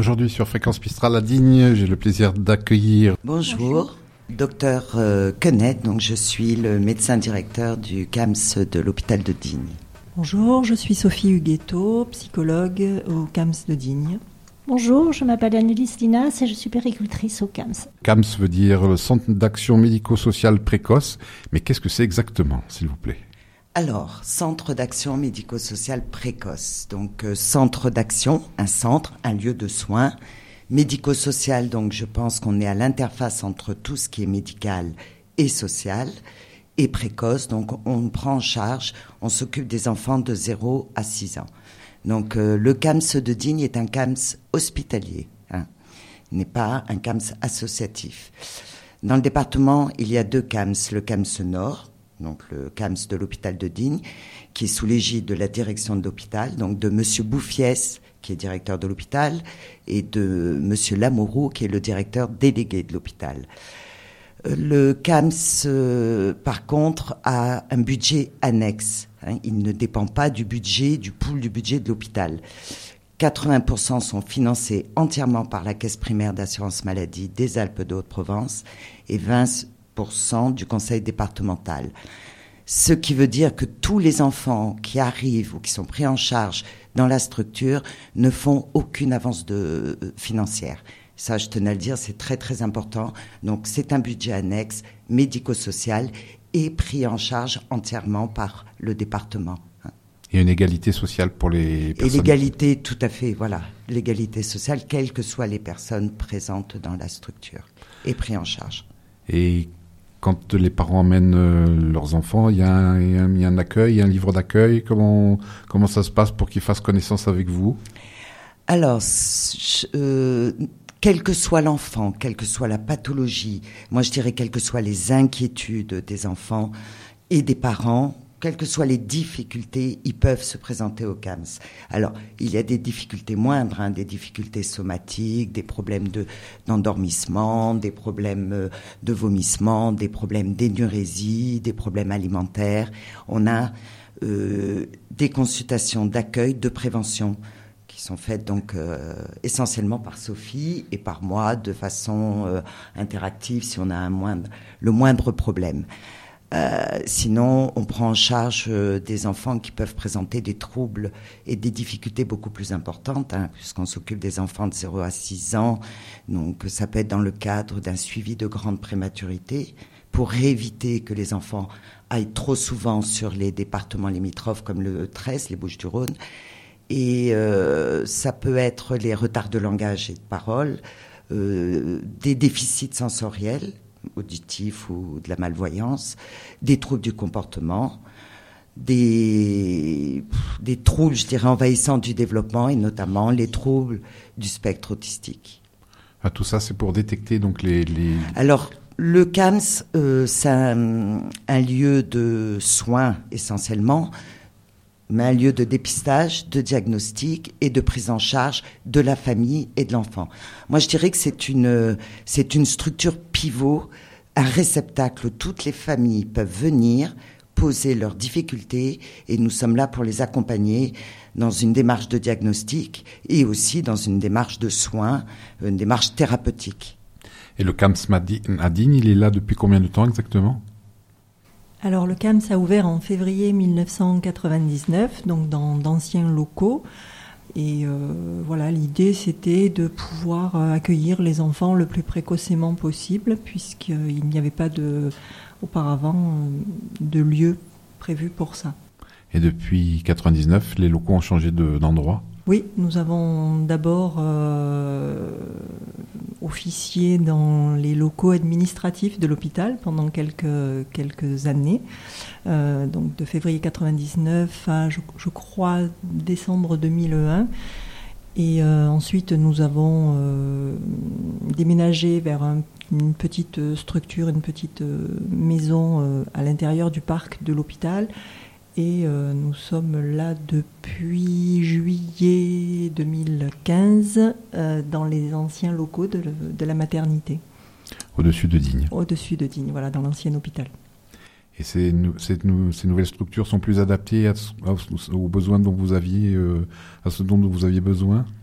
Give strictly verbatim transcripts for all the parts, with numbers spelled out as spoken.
Aujourd'hui sur Fréquence Mistral à Digne, j'ai le plaisir d'accueillir... Bonjour, docteur euh, Quenet, donc je suis le médecin directeur du C A M S de l'hôpital de Digne. Bonjour, je suis Sophie Huguetto, psychologue au C A M S de Digne. Bonjour, je m'appelle Annelise Linas et je suis péricultrice au C A M S. C A M S veut dire le Centre d'action médico-sociale précoce, mais qu'est-ce que c'est exactement, s'il vous plaît ? Alors, centre d'action médico-sociale précoce, donc euh, centre d'action, un centre, un lieu de soins, médico-social, donc je pense qu'on est à l'interface entre tout ce qui est médical et social, et précoce, donc on prend en charge, on s'occupe des enfants de zéro à six ans. Donc euh, le C A M S de Digne est un C A M S hospitalier, hein. Il n'est pas un C A M S associatif. Dans le département, il y a deux C A M S, le C A M S Nord, donc le C A M S de l'hôpital de Digne, qui est sous l'égide de la direction de l'hôpital, donc de Monsieur Bouffiès, qui est directeur de l'hôpital, et de Monsieur Lamourou, qui est le directeur délégué de l'hôpital. Le C A M S, euh, par contre, a un budget annexe. Hein, il ne dépend pas du budget, du pool du budget de l'hôpital. quatre-vingts pour cent sont financés entièrement par la Caisse primaire d'assurance maladie des Alpes de Haute-Provence et vingt pour cent du conseil départemental. Ce qui veut dire que tous les enfants qui arrivent ou qui sont pris en charge dans la structure ne font aucune avance de, euh, financière. Ça, je tenais à le dire, c'est très très important. Donc, c'est un budget annexe médico-social et pris en charge entièrement par le département. Il y a une égalité sociale pour les personnes. Et l'égalité, tout à fait, voilà. L'égalité sociale, quelles que soient les personnes présentes dans la structure, est pris en charge. Et quand les parents emmènent euh, leurs enfants, il y, a un, il, y a un, il y a un accueil, il y a un livre d'accueil. Comment, comment ça se passe pour qu'ils fassent connaissance avec vous ? Alors, euh, quel que soit l'enfant, quelle que soit la pathologie, moi je dirais quelles que soient les inquiétudes des enfants et des parents, quelles que soient les difficultés, ils peuvent se présenter au C A M S. Alors, il y a des difficultés moindres, hein, des difficultés somatiques, des problèmes de, d'endormissement, des problèmes de vomissement, des problèmes d'énurésie, des problèmes alimentaires. On a euh, des consultations d'accueil, de prévention, qui sont faites donc euh, essentiellement par Sophie et par moi de façon euh, interactive si on a un moindre, le moindre problème. Euh, sinon, on prend en charge euh, des enfants qui peuvent présenter des troubles et des difficultés beaucoup plus importantes, hein, puisqu'on s'occupe des enfants de zéro à six ans. Donc, ça peut être dans le cadre d'un suivi de grande prématurité pour éviter que les enfants aillent trop souvent sur les départements limitrophes comme le treize, les Bouches-du-Rhône. Et euh, ça peut être les retards de langage et de parole, euh, des déficits sensoriels, auditifs ou de la malvoyance, des troubles du comportement, des, des troubles, je dirais, envahissants du développement et notamment les troubles du spectre autistique. Ah, tout ça, c'est pour détecter donc les... les... Alors, le C A M S, euh, c'est un, un lieu de soins essentiellement, mais un lieu de dépistage, de diagnostic et de prise en charge de la famille et de l'enfant. Moi, je dirais que c'est une, c'est une structure pivot, un réceptacle où toutes les familles peuvent venir poser leurs difficultés et nous sommes là pour les accompagner dans une démarche de diagnostic et aussi dans une démarche de soins, une démarche thérapeutique. Et le C A M S à Digne, il est là depuis combien de temps exactement ? Alors le C A M S a ouvert en février dix-neuf cent quatre-vingt-dix-neuf, donc dans d'anciens locaux. Et euh, voilà, l'idée c'était de pouvoir accueillir les enfants le plus précocement possible, puisqu'il n'y avait pas de, auparavant de lieu prévu pour ça. Et depuis quatre-vingt-dix-neuf, les locaux ont changé de, d'endroit ? Oui, nous avons d'abord euh, officié dans les locaux administratifs de l'hôpital pendant quelques, quelques années, euh, donc de février quatre-vingt-dix-neuf à, je, je crois, décembre deux mille un. Et euh, ensuite, nous avons euh, déménagé vers un, une petite structure, une petite euh, maison euh, à l'intérieur du parc de l'hôpital. Et euh, nous sommes là depuis juillet deux mille quinze euh, dans les anciens locaux de, de la maternité. Au-dessus de Digne. Au-dessus de Digne, voilà, dans l'ancien hôpital. Et ces, ces, ces nouvelles structures sont plus adaptées à, à, aux besoins dont vous aviez, euh, à ce dont vous aviez besoin ?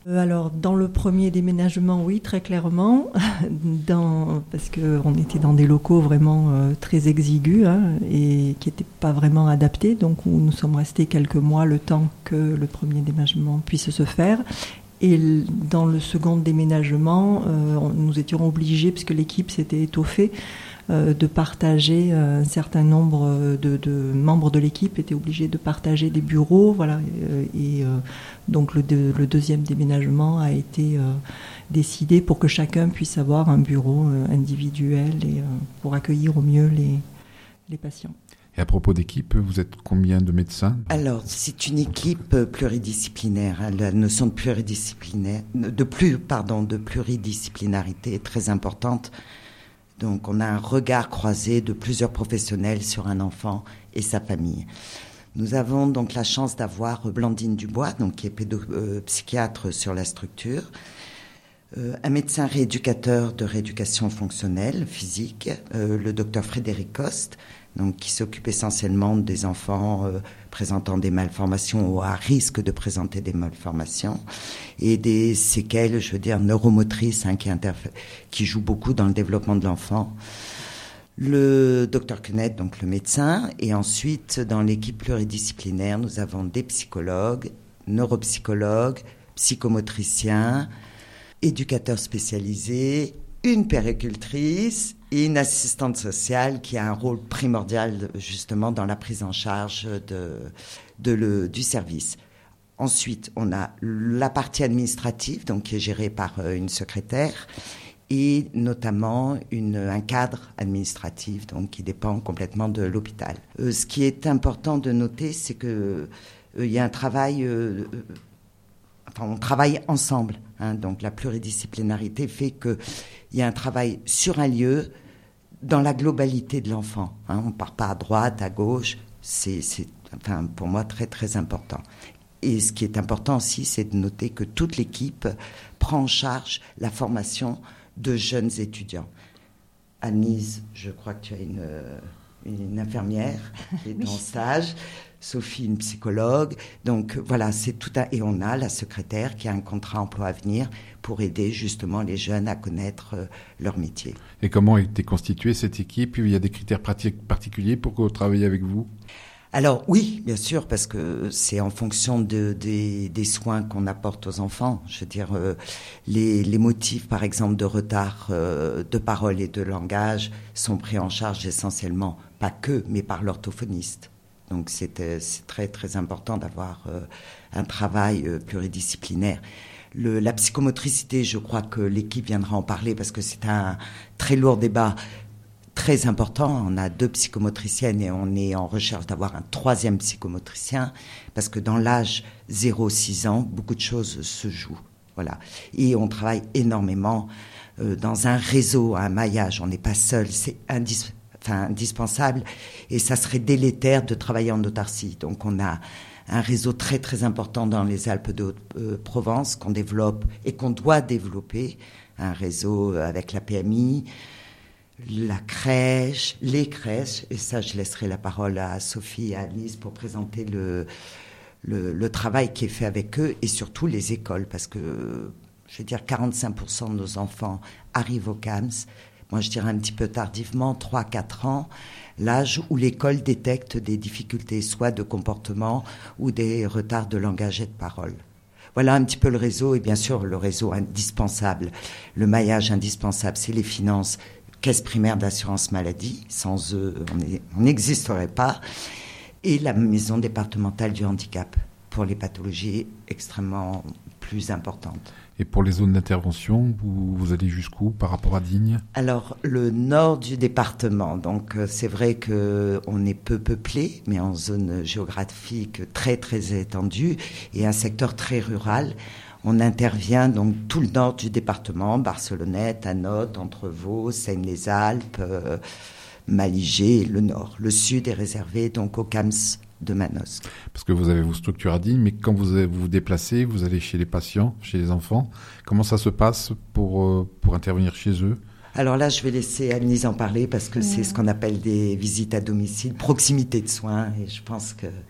Alors, dans le premier déménagement, oui, très clairement, dans, parce qu'on était dans des locaux vraiment euh, très exigus hein, et qui n'étaient pas vraiment adaptés. Donc, où nous sommes restés quelques mois le temps que le premier déménagement puisse se faire. Et dans le second déménagement, euh, nous étions obligés, puisque l'équipe s'était étoffée, euh, de partager un certain nombre de, de membres de l'équipe étaient obligés de partager des bureaux, voilà. Et euh, donc le, de, le deuxième déménagement a été euh, décidé pour que chacun puisse avoir un bureau euh, individuel et euh, pour accueillir au mieux les, les patients. Et à propos d'équipe, vous êtes combien de médecins ? Alors, c'est une équipe pluridisciplinaire. La notion de pluridisciplinaire, de plus, pardon, de pluridisciplinarité est très importante. Donc, on a un regard croisé de plusieurs professionnels sur un enfant et sa famille. Nous avons donc la chance d'avoir Blandine Dubois, donc qui est pédopsychiatre euh, sur la structure, euh, un médecin rééducateur de rééducation fonctionnelle, physique, euh, le docteur Frédéric Coste, donc qui s'occupe essentiellement des enfants euh, présentant des malformations ou à risque de présenter des malformations et des séquelles, je veux dire, neuromotrices hein, qui, interf- qui jouent beaucoup dans le développement de l'enfant. Le docteur Kenneth, donc le médecin, et ensuite dans l'équipe pluridisciplinaire, nous avons des psychologues, neuropsychologues, psychomotriciens, éducateurs spécialisés, une puéricultrice et une assistante sociale qui a un rôle primordial justement dans la prise en charge de, de le, du service. Ensuite, on a la partie administrative, donc qui est gérée par une secrétaire, et notamment une, un cadre administratif, donc qui dépend complètement de l'hôpital. Euh, ce qui est important de noter, c'est que euh, il y a un travail. Euh, Enfin, on travaille ensemble, hein, donc la pluridisciplinarité fait qu'il y a un travail sur un lieu dans la globalité de l'enfant. Hein, on ne part pas à droite, à gauche, c'est, c'est enfin, pour moi très très important. Et ce qui est important aussi, c'est de noter que toute l'équipe prend en charge la formation de jeunes étudiants. Anise, je crois que tu as une, une infirmière qui est oui. en stage. Sophie, une psychologue. Donc voilà, c'est tout un... Et on a la secrétaire qui a un contrat emploi à venir pour aider justement les jeunes à connaître euh, leur métier. Et comment a été constituée cette équipe ? Il y a des critères particuliers pour travailler avec vous ? Alors oui, bien sûr, parce que c'est en fonction de, des, des soins qu'on apporte aux enfants. Je veux dire, euh, les, les motifs, par exemple, de retard euh, de parole et de langage sont pris en charge essentiellement, pas que, mais par l'orthophoniste. Donc c'est, c'est très très important d'avoir euh, un travail euh, pluridisciplinaire. Le, la psychomotricité, je crois que l'équipe viendra en parler parce que c'est un très lourd débat, très important. On a deux psychomotriciennes et on est en recherche d'avoir un troisième psychomotricien parce que dans l'âge zéro à six ans, beaucoup de choses se jouent. Voilà. Et on travaille énormément euh, dans un réseau, un maillage. On n'est pas seul, c'est indispensable. Enfin, indispensable, et ça serait délétère de travailler en autarcie. Donc on a un réseau très très important dans les Alpes de Haute-Provence qu'on développe et qu'on doit développer, un réseau avec la P M I, la crèche, les crèches, et ça je laisserai la parole à Sophie et à Alice pour présenter le, le, le travail qui est fait avec eux, et surtout les écoles, parce que je veux dire quarante-cinq pour cent de nos enfants arrivent au C A M S. Moi, je dirais un petit peu tardivement, trois à quatre ans, l'âge où l'école détecte des difficultés, soit de comportement ou des retards de langage et de parole. Voilà un petit peu le réseau, et bien sûr, le réseau indispensable, le maillage indispensable, c'est les finances, caisse primaire d'assurance maladie, sans eux, on n'existerait pas, et la maison départementale du handicap, pour les pathologies extrêmement plus importantes. Et pour les zones d'intervention, vous, vous allez jusqu'où par rapport à Digne ? Alors, le nord du département, donc euh, c'est vrai qu'on est peu peuplé, mais en zone géographique très très étendue, et un secteur très rural. On intervient donc tout le nord du département, Barcelonnette, Anote, Entrevaux, Seine-les-Alpes, euh, Maligé, le nord. Le sud est réservé donc au C A M S de Manosque. Parce que vous avez vos structures à Digne, mais quand vous vous, vous déplacez, vous allez chez les patients, chez les enfants. Comment ça se passe pour, euh, pour intervenir chez eux ? Alors là, je vais laisser Anne-Lise en parler parce que ouais. c'est ce qu'on appelle des visites à domicile, proximité de soins, et je pense que...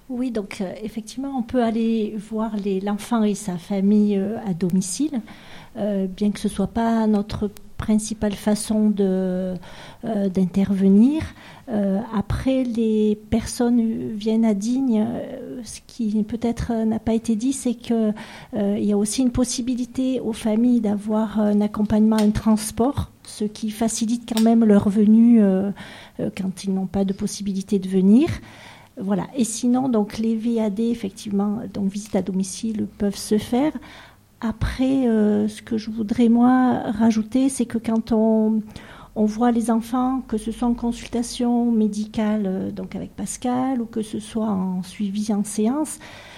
Oui, donc euh, effectivement, on peut aller voir les, l'enfant et sa famille euh, à domicile, euh, bien que ce ne soit pas notre principale façon de, euh, d'intervenir. Euh, après, les personnes viennent à Digne. Euh, ce qui peut-être n'a pas été dit, c'est qu'il euh, y a aussi une possibilité aux familles d'avoir un accompagnement, un transport, ce qui facilite quand même leur venue euh, euh, quand ils n'ont pas de possibilité de venir. Voilà. Et sinon, donc les V A D, effectivement, donc visite à domicile peuvent se faire. Après, euh, ce que je voudrais moi rajouter, c'est que quand on, on voit les enfants, que ce soit en consultation médicale, euh, donc avec Pascal, ou que ce soit en suivi en séance,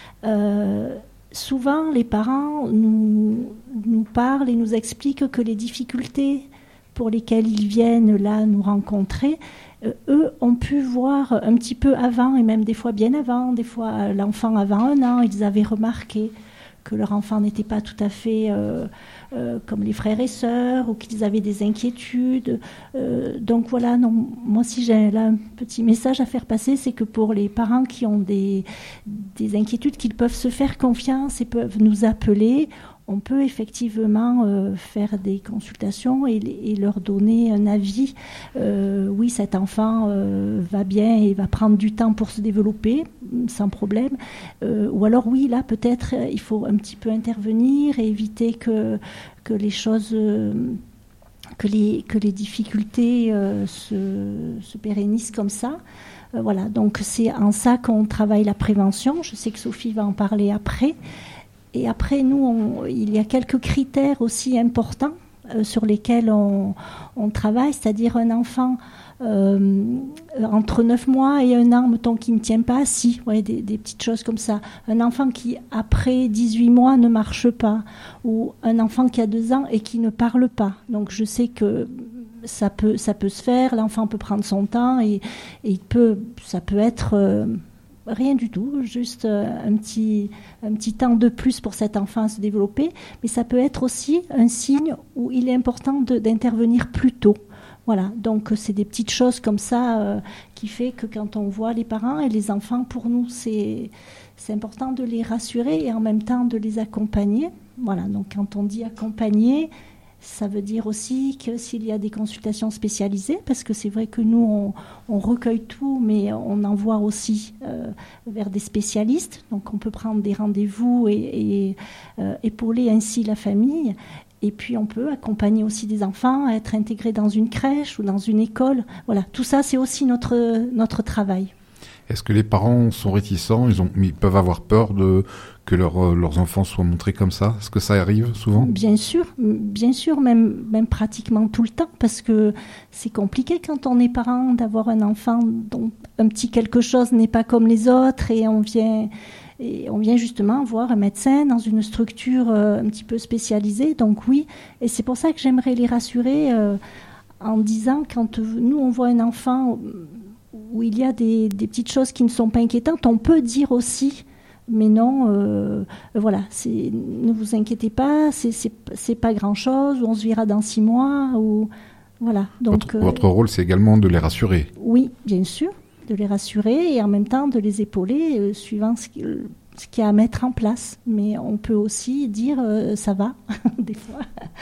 euh, souvent les parents nous, nous parlent et nous expliquent que les difficultés pour lesquelles ils viennent là nous rencontrer, euh, eux ont pu voir un petit peu avant, et même des fois bien avant, des fois l'enfant avant un an, ils avaient remarqué que leur enfant n'était pas tout à fait euh, euh, comme les frères et sœurs, ou qu'ils avaient des inquiétudes. Euh, donc voilà, non, moi aussi j'ai là un petit message à faire passer, c'est que pour les parents qui ont des, des inquiétudes, qu'ils peuvent se faire confiance et peuvent nous appeler. On peut effectivement euh, faire des consultations et, et leur donner un avis. Euh, oui, cet enfant euh, va bien et va prendre du temps pour se développer, sans problème. Euh, ou alors, oui, là, peut-être, il faut un petit peu intervenir et éviter que, que les choses... Euh, que les, que les difficultés euh, se, se pérennisent comme ça. Euh, voilà, donc c'est en ça qu'on travaille la prévention. Je sais que Sophie va en parler après. Et après, nous, on, il y a quelques critères aussi importants euh, sur lesquels on, on travaille, c'est-à-dire un enfant euh, entre neuf mois et un an, mettons, qui ne tient pas assis, ouais, des, des petites choses comme ça. Un enfant qui, après dix-huit mois, ne marche pas, ou un enfant qui a deux ans et qui ne parle pas. Donc, je sais que ça peut, ça peut se faire, l'enfant peut prendre son temps, et, et il peut, ça peut être... Euh, rien du tout, juste un petit, un petit temps de plus pour cet enfant à se développer. Mais ça peut être aussi un signe où il est important de, d'intervenir plus tôt. Voilà, donc c'est des petites choses comme ça euh, qui fait que quand on voit les parents et les enfants, pour nous, c'est, c'est important de les rassurer et en même temps de les accompagner. Voilà, donc quand on dit accompagner, ça veut dire aussi que s'il y a des consultations spécialisées, parce que c'est vrai que nous, on, on recueille tout, mais on envoie aussi euh, vers des spécialistes. Donc, on peut prendre des rendez-vous et, et euh, épauler ainsi la famille. Et puis, on peut accompagner aussi des enfants à être intégrés dans une crèche ou dans une école. Voilà, tout ça, c'est aussi notre, notre travail. Est-ce que les parents sont réticents, ils, ont, ils peuvent avoir peur de, que leur, leurs enfants soient montrés comme ça? Est-ce que ça arrive souvent? Bien sûr, bien sûr, même, même pratiquement tout le temps, parce que c'est compliqué quand on est parent d'avoir un enfant dont un petit quelque chose n'est pas comme les autres, et on vient, et on vient justement voir un médecin dans une structure euh, un petit peu spécialisée. Donc oui, et c'est pour ça que j'aimerais les rassurer euh, en disant, quand nous on voit un enfant où il y a des, des petites choses qui ne sont pas inquiétantes, on peut dire aussi, mais non, euh, voilà, c'est, ne vous inquiétez pas, c'est, c'est, c'est pas grand-chose, ou on se verra dans six mois, ou voilà. Donc, votre, euh, votre rôle, c'est également de les rassurer. Oui, bien sûr, de les rassurer et en même temps de les épauler, euh, suivant ce, qui, ce qu'il y a à mettre en place. Mais on peut aussi dire euh, ça va, des fois.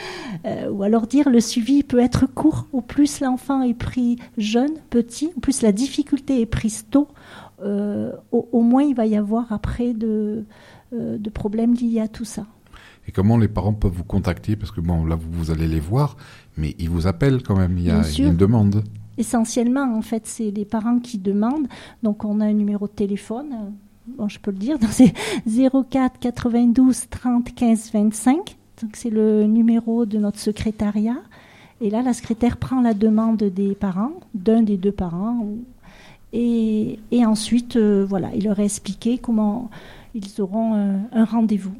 Euh, ou alors dire le suivi peut être court. Au plus l'enfant est pris jeune, petit, au plus la difficulté est prise tôt, euh, au, au moins il va y avoir après de, euh, de problèmes liés à tout ça. Et comment les parents peuvent vous contacter? Parce que bon, là, vous, vous allez les voir, mais ils vous appellent quand même, il y a, il y a une demande. Essentiellement, en fait, c'est les parents qui demandent. Donc, on a un numéro de téléphone, bon, je peux le dire, c'est zéro quatre quatre-vingt-douze trente quinze vingt-cinq. Donc, c'est le numéro de notre secrétariat. Et là, la secrétaire prend la demande des parents, d'un des deux parents. Et, et ensuite, euh, voilà, il leur est expliqué comment ils auront euh, un rendez-vous.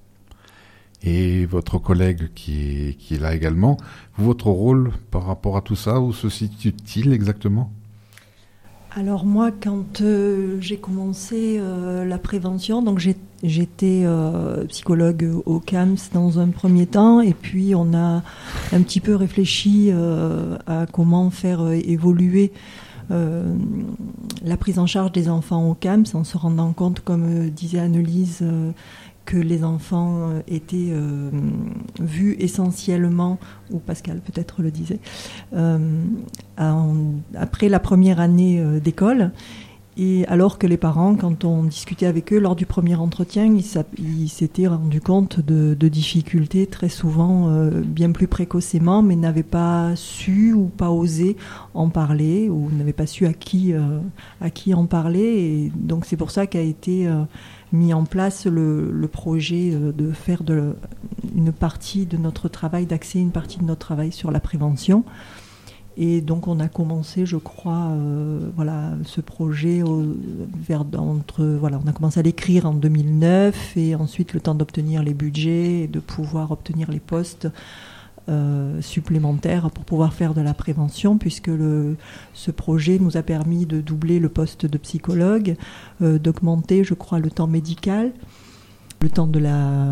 Et votre collègue qui est, qui est là également, votre rôle par rapport à tout ça, où se situe-t-il exactement ? Alors moi, quand euh, j'ai commencé euh, la prévention, donc j'ai, j'étais euh, psychologue au C A M S dans un premier temps, et puis on a un petit peu réfléchi euh, à comment faire euh, évoluer euh, la prise en charge des enfants au CAMS, en se rendant compte, comme disait Annelise, euh, que les enfants étaient euh, vus essentiellement, ou Pascal peut-être le disait, euh, en, après la première année euh, d'école. Et alors que les parents, quand on discutait avec eux lors du premier entretien, ils, ils s'étaient rendus compte de, de difficultés très souvent euh, bien plus précocement, mais n'avaient pas su ou pas osé en parler, ou n'avaient pas su à qui, euh, à qui en parler. Et donc c'est pour ça qu'a été euh, mis en place le, le projet euh, de faire de, une partie de notre travail, d'axer une partie de notre travail sur la prévention. Et donc on a commencé, je crois, euh, voilà, ce projet au, vers, entre, voilà, on a commencé à l'écrire en deux mille neuf et ensuite le temps d'obtenir les budgets et de pouvoir obtenir les postes euh, supplémentaires pour pouvoir faire de la prévention, puisque le, ce projet nous a permis de doubler le poste de psychologue, euh, d'augmenter, je crois, le temps médical, le temps de la,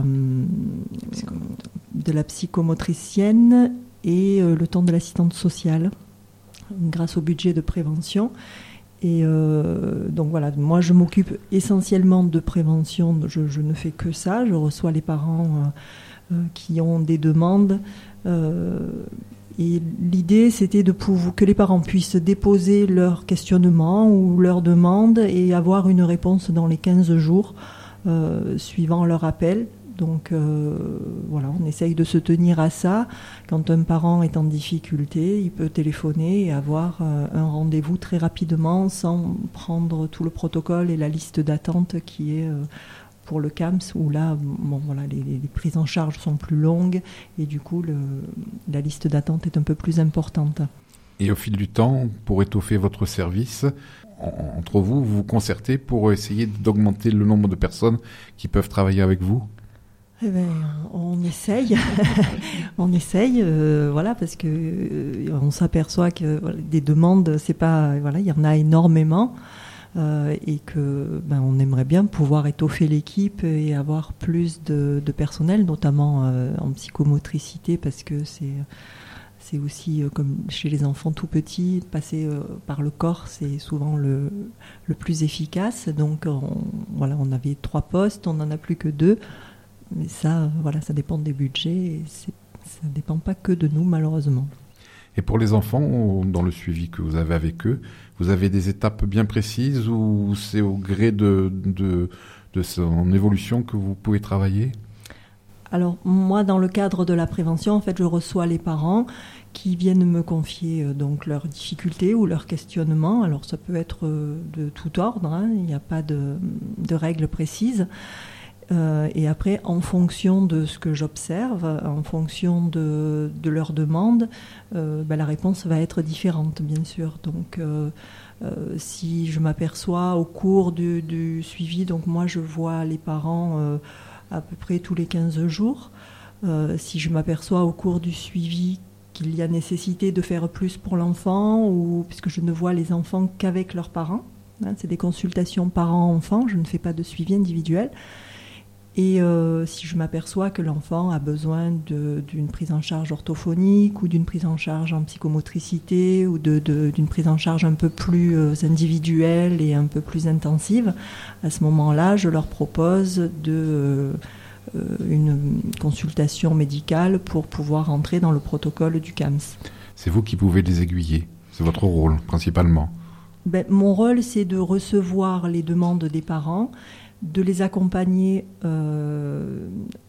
de la psychomotricienne et euh, le temps de l'assistante sociale grâce au budget de prévention. Et euh, donc voilà, moi je m'occupe essentiellement de prévention, je, je ne fais que ça, je reçois les parents euh, euh, qui ont des demandes euh, et l'idée c'était de pouvoir, que les parents puissent déposer leurs questionnements ou leurs demandes et avoir une réponse dans les quinze jours euh, suivant leur appel. Donc euh, voilà, on essaye de se tenir à ça. Quand un parent est en difficulté, il peut téléphoner et avoir euh, un rendez-vous très rapidement sans prendre tout le protocole et la liste d'attente qui est euh, pour le CAMS, où là, bon, voilà, les, les prises en charge sont plus longues et du coup, le, la liste d'attente est un peu plus importante. Et au fil du temps, pour étoffer votre service, entre vous, vous vous concertez pour essayer d'augmenter le nombre de personnes qui peuvent travailler avec vous ? Eh ben, on essaye, on essaye, euh, voilà, parce que euh, on s'aperçoit que voilà, des demandes, c'est pas, voilà, il y en a énormément, euh, et que ben, on aimerait bien pouvoir étoffer l'équipe et avoir plus de, de personnel, notamment euh, en psychomotricité, parce que c'est c'est aussi euh, comme chez les enfants tout petits, passer euh, par le corps, c'est souvent le le plus efficace. Donc on, voilà, on avait trois postes, on n'en a plus que deux. Mais ça, voilà, ça dépend des budgets et c'est, ça ne dépend pas que de nous, malheureusement. Et pour les enfants, dans le suivi que vous avez avec eux, vous avez des étapes bien précises ou c'est au gré de, de, de son évolution que vous pouvez travailler ? Alors, moi, dans le cadre de la prévention, en fait, je reçois les parents qui viennent me confier euh, donc leurs difficultés ou leurs questionnements. Alors, ça peut être euh, de tout ordre, hein, il n'y a pas de, de règles précises. Euh, et après, en fonction de ce que j'observe, en fonction de, de leurs demandes, euh, ben, la réponse va être différente, bien sûr. Donc, euh, euh, si je m'aperçois au cours du, du suivi, donc moi, je vois les parents euh, à peu près tous les quinze jours. Euh, si je m'aperçois au cours du suivi qu'il y a nécessité de faire plus pour l'enfant, ou puisque je ne vois les enfants qu'avec leurs parents, hein, c'est des consultations parents-enfants, je ne fais pas de suivi individuel. Et euh, si je m'aperçois que l'enfant a besoin de, d'une prise en charge orthophonique ou d'une prise en charge en psychomotricité ou de, de, d'une prise en charge un peu plus euh, individuelle et un peu plus intensive, à ce moment-là, je leur propose de, euh, une consultation médicale pour pouvoir entrer dans le protocole du CAMS. C'est vous qui pouvez les aiguiller, c'est votre rôle principalement. Ben, mon rôle, c'est de recevoir les demandes des parents, de les accompagner euh,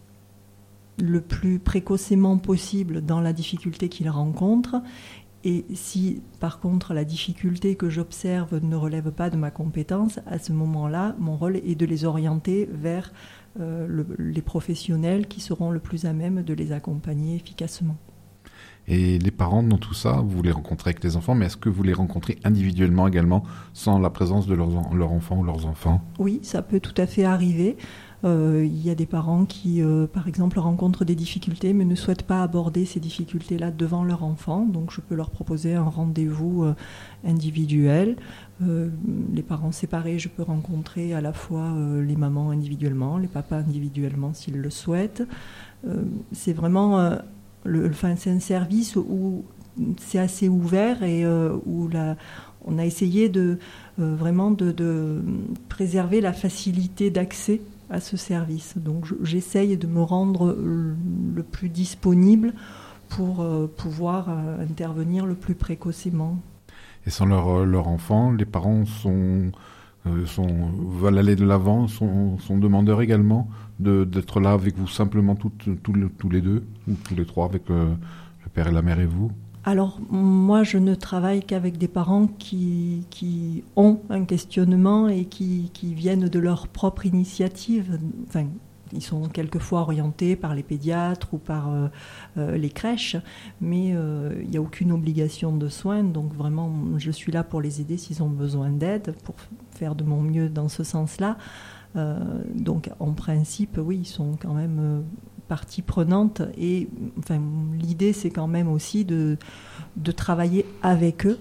le plus précocement possible dans la difficulté qu'ils rencontrent. Et si, par contre, la difficulté que j'observe ne relève pas de ma compétence, à ce moment-là, mon rôle est de les orienter vers euh, le, les professionnels qui seront le plus à même de les accompagner efficacement. Et les parents, dans tout ça, vous les rencontrez avec les enfants, mais est-ce que vous les rencontrez individuellement également, sans la présence de leurs, leurs enfants ou leurs enfants ? Oui, ça peut tout à fait arriver. Euh, il y a des parents qui, euh, par exemple, rencontrent des difficultés, mais ne souhaitent pas aborder ces difficultés-là devant leur enfant. Donc, je peux leur proposer un rendez-vous euh, individuel. Euh, les parents séparés, je peux rencontrer à la fois euh, les mamans individuellement, les papas individuellement s'ils le souhaitent. Euh, c'est vraiment... Euh, Le, enfin, c'est un service où c'est assez ouvert et euh, où la, on a essayé de, euh, vraiment de, de préserver la facilité d'accès à ce service. Donc je, j'essaye de me rendre le, le plus disponible pour euh, pouvoir euh, intervenir le plus précocement. Et sans leur, leur enfant, les parents sont, euh, sont, veulent aller de l'avant, sont, sont demandeurs également de, d'être là avec vous simplement toutes, tous, tous les deux, ou tous les trois avec euh, le père et la mère et vous? Alors, moi, je ne travaille qu'avec des parents qui, qui ont un questionnement et qui, qui viennent de leur propre initiative. Enfin, ils sont quelquefois orientés par les pédiatres ou par euh, euh, les crèches, mais euh, il n'y a aucune obligation de soins. Donc, vraiment, je suis là pour les aider s'ils ont besoin d'aide, pour faire de mon mieux dans ce sens-là. Euh, donc, en principe, oui, ils sont quand même... Euh, partie prenante et enfin, l'idée c'est quand même aussi de, de travailler avec eux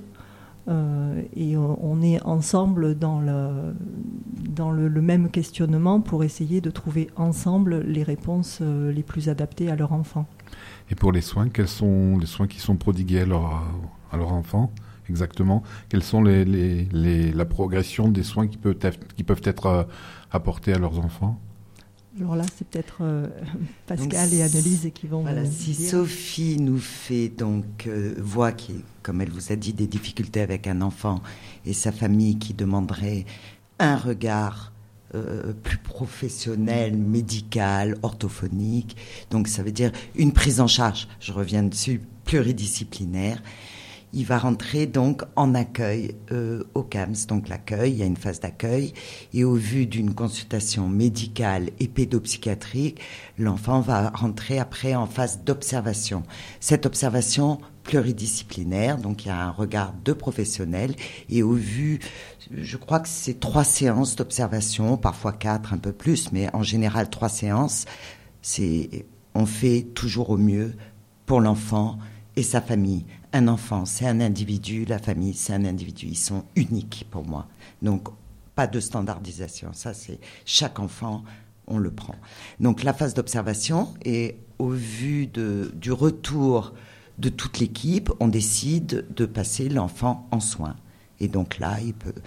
euh, et on, on est ensemble dans, le, dans le, le même questionnement pour essayer de trouver ensemble les réponses euh, les plus adaptées à leur enfant. Et pour les soins, quels sont les soins qui sont prodigués à leur, à leur enfant exactement? Quelles sont les, les, les, la progression des soins qui peuvent être, qui peuvent être euh, apportés à leurs enfants? Alors là, c'est peut-être euh, Pascal donc, et Annelise qui vont voilà, vous si dire. Sophie nous fait donc euh, voit qui, comme elle vous a dit, des difficultés avec un enfant et sa famille qui demanderait un regard euh, plus professionnel, médical, orthophonique. Donc ça veut dire une prise en charge. Je reviens dessus, pluridisciplinaire. Il va rentrer donc en accueil euh, au C A M S. Donc l'accueil, il y a une phase d'accueil. Et au vu d'une consultation médicale et pédopsychiatrique, l'enfant va rentrer après en phase d'observation. Cette observation pluridisciplinaire, donc il y a un regard de professionnels. Et au vu, je crois que c'est trois séances d'observation, parfois quatre, un peu plus, mais en général trois séances. C'est, on fait toujours au mieux pour l'enfant et sa famille. Un enfant, c'est un individu, la famille, c'est un individu. Ils sont uniques pour moi. Donc, pas de standardisation. Ça, c'est chaque enfant, on le prend. Donc, la phase d'observation, et au vu de, du retour de toute l'équipe, on décide de passer l'enfant en soins. Et donc là, il peut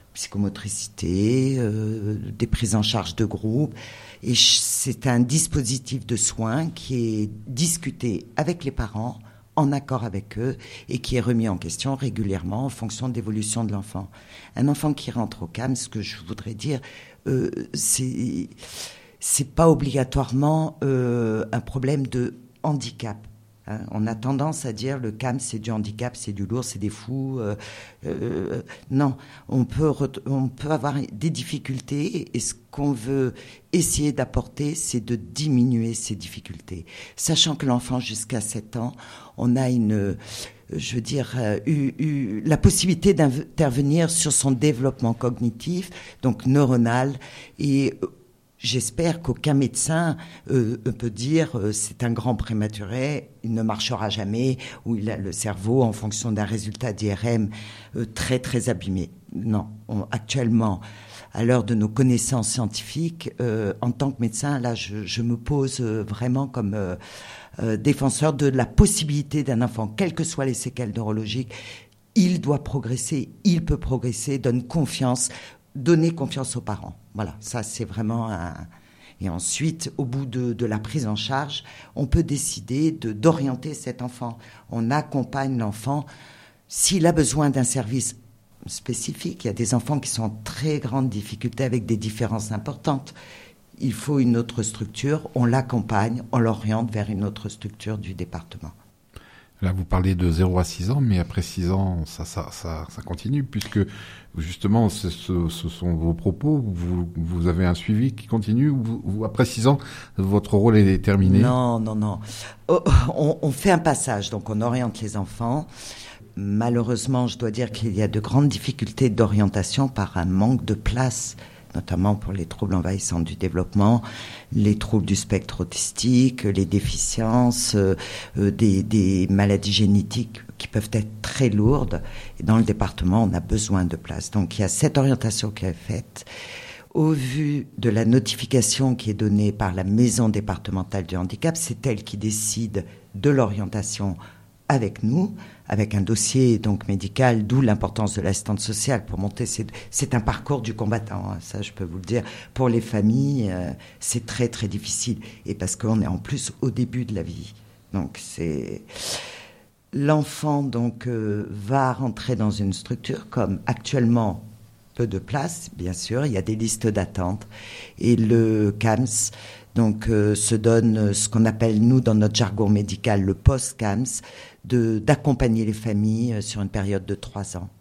psychomotricité, euh, des prises en charge de groupe. Et c'est un dispositif de soins qui est discuté avec les parents, en accord avec eux et qui est remis en question régulièrement en fonction de l'évolution de l'enfant. Un enfant qui rentre au C A M, ce que je voudrais dire, euh, c'est c'est pas obligatoirement euh, un problème de handicap. Hein. On a tendance à dire le C A M c'est du handicap, c'est du lourd, c'est des fous. Euh, euh, non, on peut on peut avoir des difficultés et ce qu'on veut essayer d'apporter, c'est de diminuer ces difficultés, sachant que l'enfant jusqu'à sept ans, on a une, je veux dire, euh, eu, eu, la possibilité d'intervenir sur son développement cognitif, donc neuronal, et euh, j'espère qu'aucun médecin euh, peut dire euh, c'est un grand prématuré, il ne marchera jamais, ou il a le cerveau en fonction d'un résultat d'I R M euh, très très abîmé. Non, on, actuellement, à l'heure de nos connaissances scientifiques, euh, en tant que médecin, là, je, je me pose euh, vraiment comme euh, euh, défenseur de la possibilité d'un enfant, quelles que soient les séquelles neurologiques, il doit progresser, il peut progresser, donne confiance, donner confiance aux parents. Voilà, ça c'est vraiment un... Et ensuite, au bout de, de la prise en charge, on peut décider de, d'orienter cet enfant. On accompagne l'enfant s'il a besoin d'un service spécifique. Il y a des enfants qui sont en très grande difficulté avec des différences importantes. Il faut une autre structure, on l'accompagne, on l'oriente vers une autre structure du département. Là, vous parlez de zéro à six ans, mais après six ans, ça, ça, ça, ça continue, puisque justement, ce, ce, ce sont vos propos, vous, vous avez un suivi qui continue, vous, vous, après six ans, votre rôle est terminé? Non, non, non. Oh, on, on fait un passage, donc on oriente les enfants. Malheureusement, je dois dire qu'il y a de grandes difficultés d'orientation par un manque de place, notamment pour les troubles envahissants du développement, les troubles du spectre autistique, les déficiences, euh, des, des maladies génétiques qui peuvent être très lourdes. Et dans le département, on a besoin de place. Donc il y a cette orientation qui est faite. Au vu de la notification qui est donnée par la maison départementale du handicap, c'est elle qui décide de l'orientation avec nous, avec un dossier donc médical, d'où l'importance de l'assistante sociale pour monter. C'est, c'est un parcours du combattant, hein, ça je peux vous le dire. Pour les familles, euh, c'est très très difficile, et parce qu'on est en plus au début de la vie. Donc c'est l'enfant donc euh, va rentrer dans une structure comme actuellement peu de place, bien sûr, il y a des listes d'attente, et le C A M S donc euh, se donne ce qu'on appelle nous dans notre jargon médical le post-C A M S, de, d'accompagner les familles sur une période de trois ans.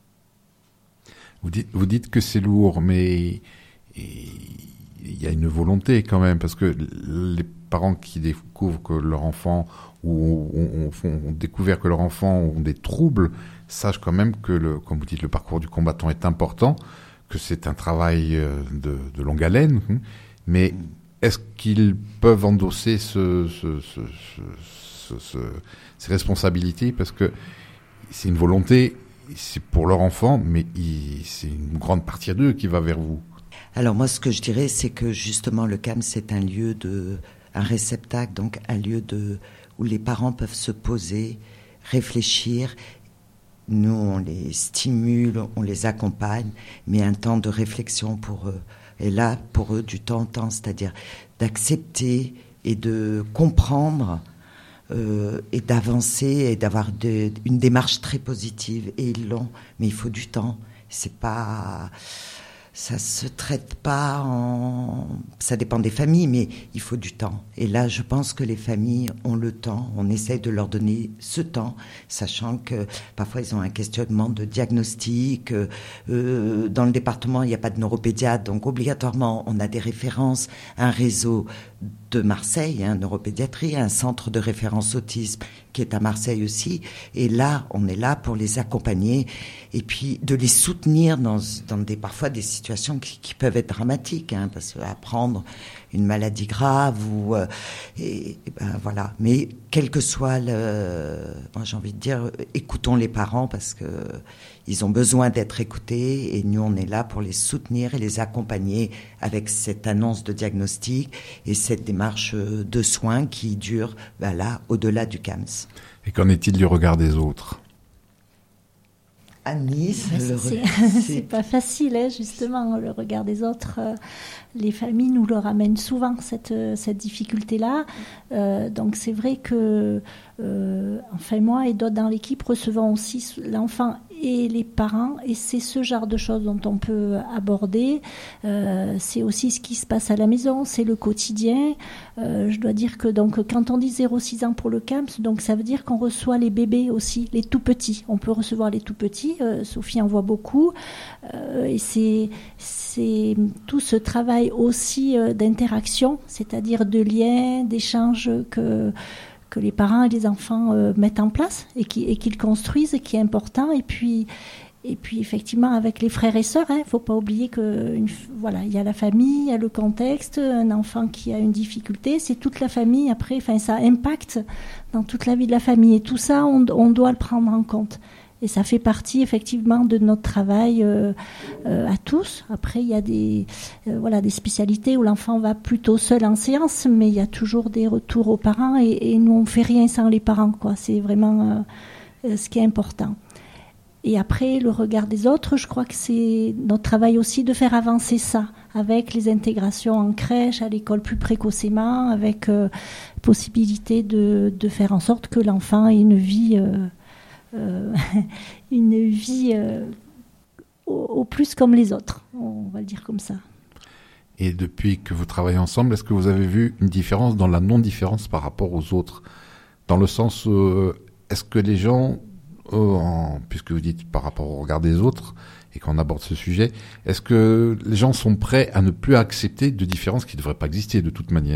Vous dites, vous dites que c'est lourd, mais il y a une volonté quand même, parce que les parents qui découvrent que leur enfant, ou ont, ont, ont découvert que leur enfant ont des troubles, sachent quand même que, le, comme vous dites, le parcours du combattant est important, que c'est un travail de, de longue haleine, mais est-ce qu'ils peuvent endosser ce, ce, ce, ce, ce, ces responsabilités, parce que c'est une volonté, c'est pour leur enfant, mais il, c'est une grande partie d'eux qui va vers vous. Alors moi, ce que je dirais, c'est que justement le C A M, c'est un lieu de, un réceptacle, donc un lieu de, où les parents peuvent se poser, réfléchir. Nous, on les stimule, on les accompagne, mais un temps de réflexion pour eux. Et là, pour eux, du temps en temps, c'est-à-dire d'accepter et de comprendre euh, et d'avancer et d'avoir de, une démarche très positive. Et ils l'ont, mais il faut du temps. C'est pas... Ça se traite pas en... Ça dépend des familles, mais il faut du temps. Et là, je pense que les familles ont le temps. On essaie de leur donner ce temps, sachant que parfois, ils ont un questionnement de diagnostic. Euh, dans le département, il n'y a pas de neuropédiatre, donc obligatoirement, on a des références, un réseau de Marseille, hein, neuropédiatrie, un centre de référence autisme qui est à Marseille aussi. Et là, on est là pour les accompagner et puis de les soutenir dans, dans des, parfois des situations qui, qui peuvent être dramatiques, hein, parce qu'apprendre une maladie grave ou euh, et, et ben voilà. Mais quel que soit le, moi j'ai envie de dire, écoutons les parents parce que ils ont besoin d'être écoutés et nous on est là pour les soutenir et les accompagner avec cette annonce de diagnostic et cette démarche de soins qui dure ben là au-delà du C A M S. Et qu'en est-il du regard des autres ? Nice, c'est, c'est, c'est pas facile, hein, justement, le regard des autres. Euh, les familles nous le ramènent souvent, cette, cette difficulté-là. Euh, donc c'est vrai que, euh, enfin moi et d'autres dans l'équipe recevons aussi l'enfant et les parents, et c'est ce genre de choses dont on peut aborder. Euh, c'est aussi ce qui se passe à la maison, c'est le quotidien. Euh, je dois dire que donc quand on dit zéro à six ans pour le C A M S, donc ça veut dire qu'on reçoit les bébés aussi, les tout petits. On peut recevoir les tout petits. Euh, Sophie en voit beaucoup, euh, et c'est c'est tout ce travail aussi euh, d'interaction, c'est-à-dire de lien, d'échange que que les parents et les enfants euh, mettent en place et, qui, et qu'ils construisent, et qui est important. Et puis, et puis effectivement, avec les frères et sœurs, il hein, ne faut pas oublier que une, voilà, y a la famille, il y a le contexte, un enfant qui a une difficulté, c'est toute la famille après, enfin, ça impacte dans toute la vie de la famille. Et tout ça, on, on doit le prendre en compte. Et ça fait partie effectivement de notre travail euh, euh, à tous. Après, il y a des, euh, voilà, des spécialités où l'enfant va plutôt seul en séance, mais il y a toujours des retours aux parents et, et nous, on ne fait rien sans les parents, quoi. C'est vraiment euh, ce qui est important. Et après, le regard des autres, je crois que c'est notre travail aussi de faire avancer ça, avec les intégrations en crèche, à l'école plus précocement, avec euh, possibilité de, de faire en sorte que l'enfant ait une vie... Euh, Euh, une vie euh, au, au plus comme les autres, on va le dire comme ça. Et depuis que vous travaillez ensemble, est-ce que vous avez vu une différence dans la non-différence par rapport aux autres ? Dans le sens, euh, est-ce que les gens, euh, en, puisque vous dites par rapport au regard des autres, et qu'on aborde ce sujet, est-ce que les gens sont prêts à ne plus accepter de différences qui ne devraient pas exister de toute manière ?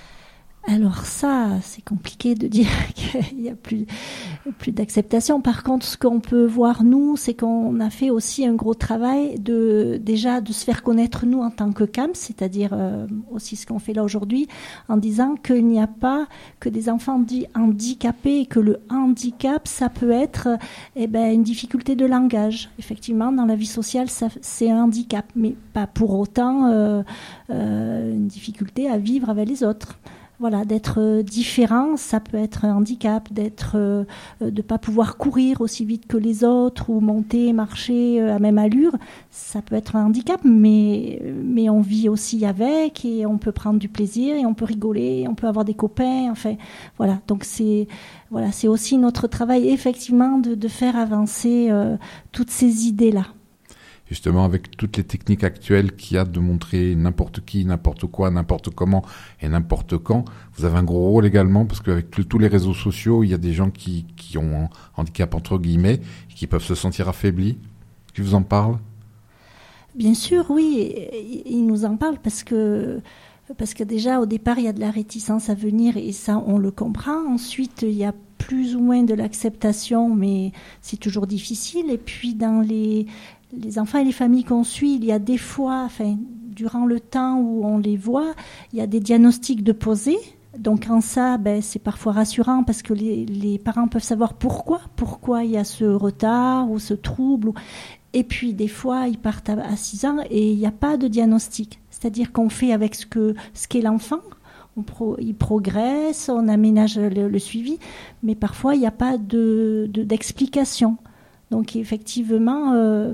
Alors ça, c'est compliqué de dire qu'il n'y a plus, plus d'acceptation. Par contre, ce qu'on peut voir, nous, c'est qu'on a fait aussi un gros travail de déjà de se faire connaître, nous, en tant que C A M S, c'est-à-dire euh, aussi ce qu'on fait là aujourd'hui, en disant qu'il n'y a pas que des enfants dits handicapés, et que le handicap, ça peut être eh ben, une difficulté de langage. Effectivement, dans la vie sociale, ça, c'est un handicap, mais pas pour autant euh, euh, une difficulté à vivre avec les autres. Voilà, d'être différent, ça peut être un handicap, d'être, euh, de pas pouvoir courir aussi vite que les autres ou monter, marcher à même allure, ça peut être un handicap, mais, mais on vit aussi avec et on peut prendre du plaisir et on peut rigoler, et on peut avoir des copains, enfin, voilà. Donc c'est, voilà, c'est aussi notre travail, effectivement, de, de faire avancer euh, toutes ces idées-là. Justement, avec toutes les techniques actuelles qu'il y a de montrer n'importe qui, n'importe quoi, n'importe comment et n'importe quand, vous avez un gros rôle également, parce qu'avec tous les réseaux sociaux, il y a des gens qui, qui ont un handicap entre guillemets, qui peuvent se sentir affaiblis. Qui vous en parlent ? Bien sûr, oui, ils nous en parlent parce que, parce que déjà, au départ, il y a de la réticence à venir et ça, on le comprend. Ensuite, il y a plus ou moins de l'acceptation, mais c'est toujours difficile. Et puis, dans les... Les enfants et les familles qu'on suit, il y a des fois, enfin, durant le temps où on les voit, il y a des diagnostics de posés. Donc en ça, ben, c'est parfois rassurant parce que les, les parents peuvent savoir pourquoi, pourquoi il y a ce retard ou ce trouble. Et puis des fois, ils partent à six ans et il n'y a pas de diagnostic. C'est-à-dire qu'on fait avec ce que ce qu'est l'enfant. On pro, il progresse, on aménage le, le suivi, mais parfois il n'y a pas de, de, d'explication. Donc effectivement... Euh,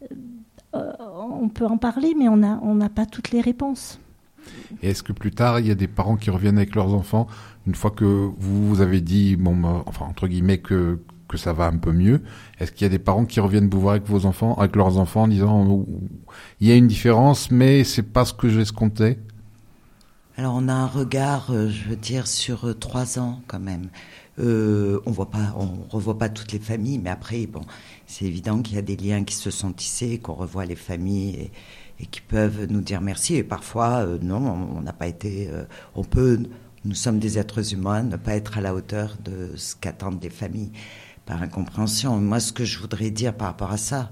Euh, on peut en parler, mais on n'a on n'a pas toutes les réponses. Et est-ce que plus tard, il y a des parents qui reviennent avec leurs enfants, une fois que vous, vous avez dit, bon, bah, enfin, entre guillemets, que, que ça va un peu mieux, est-ce qu'il y a des parents qui reviennent vous voir avec vos enfants, avec leurs enfants, en disant, oh, il y a une différence, mais c'est pas ce que j'escomptais? Alors, on a un regard, euh, je veux dire, sur euh, trois ans, quand même. Euh, on voit pas, on revoit pas toutes les familles, mais après, bon, c'est évident qu'il y a des liens qui se sont tissés, qu'on revoit les familles et, et qui peuvent nous dire merci. Et parfois, euh, non, on n'a pas été. Euh, on peut, nous sommes des êtres humains, ne pas être à la hauteur de ce qu'attendent les familles par incompréhension. Moi, ce que je voudrais dire par rapport à ça,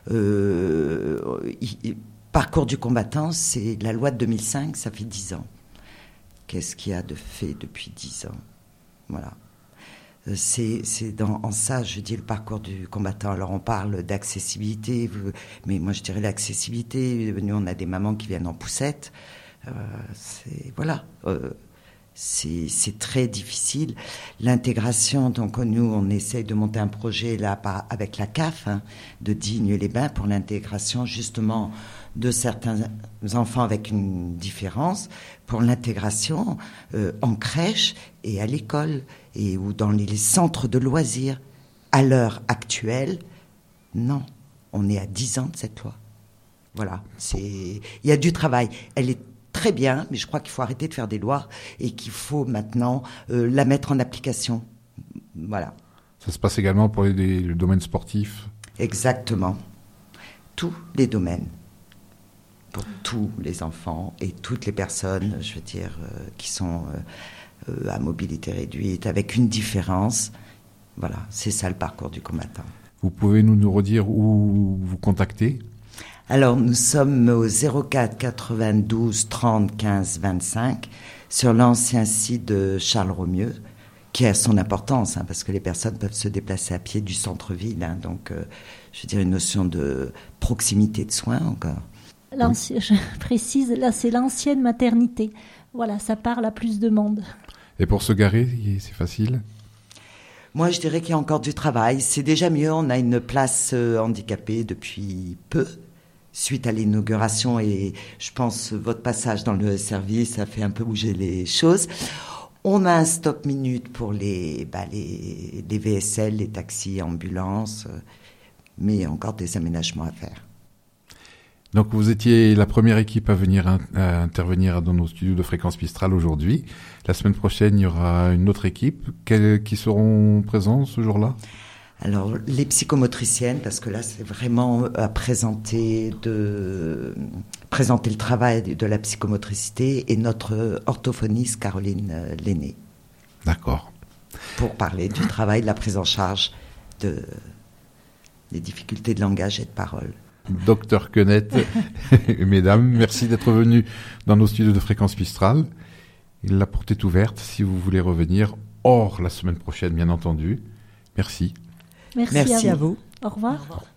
euh, il, parcours du combattant, c'est la loi de deux mille cinq, ça fait dix ans. Qu'est-ce qu'il y a de fait depuis dix ans? Voilà. C'est, c'est dans, en ça, je dis, le parcours du combattant. Alors, on parle d'accessibilité, mais moi, je dirais l'accessibilité. Nous, on a des mamans qui viennent en poussette. Euh, c'est, voilà. Euh, c'est, c'est très difficile. L'intégration, donc, nous, on essaye de monter un projet, là, par, avec la C A F, hein, de Digne-les-Bains, pour l'intégration, justement, de certains enfants avec une différence, pour l'intégration euh, en crèche et à l'école, et ou dans les centres de loisirs. À l'heure actuelle, non, on est à dix ans de cette loi. Voilà, c'est, il y a du travail. Elle est très bien, mais je crois qu'il faut arrêter de faire des lois et qu'il faut maintenant euh, la mettre en application. Voilà. Ça se passe également pour les, les, le domaine sportif? Exactement. Tous les domaines. Pour tous les enfants et toutes les personnes, je veux dire, euh, qui sont euh, euh, à mobilité réduite, avec une différence. Voilà, c'est ça le parcours du combattant. Vous pouvez nous, nous redire où vous contacter? Alors, nous sommes au zéro quatre quatre-vingt-douze trente quinze vingt-cinq sur l'ancien site de Charles Romieux, qui a son importance, hein, parce que les personnes peuvent se déplacer à pied du centre-ville. Hein, donc, euh, je veux dire, une notion de proximité de soins encore. L'ancien, je précise, là, c'est l'ancienne maternité. Voilà, ça parle à plus de monde. Et pour se garer, c'est facile? Moi, je dirais qu'il y a encore du travail. C'est déjà mieux. On a une place euh, handicapée depuis peu, suite à l'inauguration. Et je pense votre passage dans le service, ça fait un peu bouger les choses. On a un stop-minute pour les, bah, les, les V S L, les taxis, ambulances. Euh, mais il y a encore des aménagements à faire. Donc vous étiez la première équipe à venir in- à intervenir dans nos studios de Fréquence Mistral aujourd'hui. La semaine prochaine, il y aura une autre équipe. Quelles, qui seront présents ce jour-là? Alors, les psychomotriciennes, parce que là, c'est vraiment à présenter, de, présenter le travail de la psychomotricité, et notre orthophoniste Caroline Lenné. D'accord. Pour parler du travail, de la prise en charge de, des difficultés de langage et de parole. Docteur Quenette, mesdames, merci d'être venus dans nos studios de Fréquence Mistral. La porte est ouverte si vous voulez revenir, hors la semaine prochaine, bien entendu. Merci. Merci, Merci à, à vous. Au revoir. Au revoir.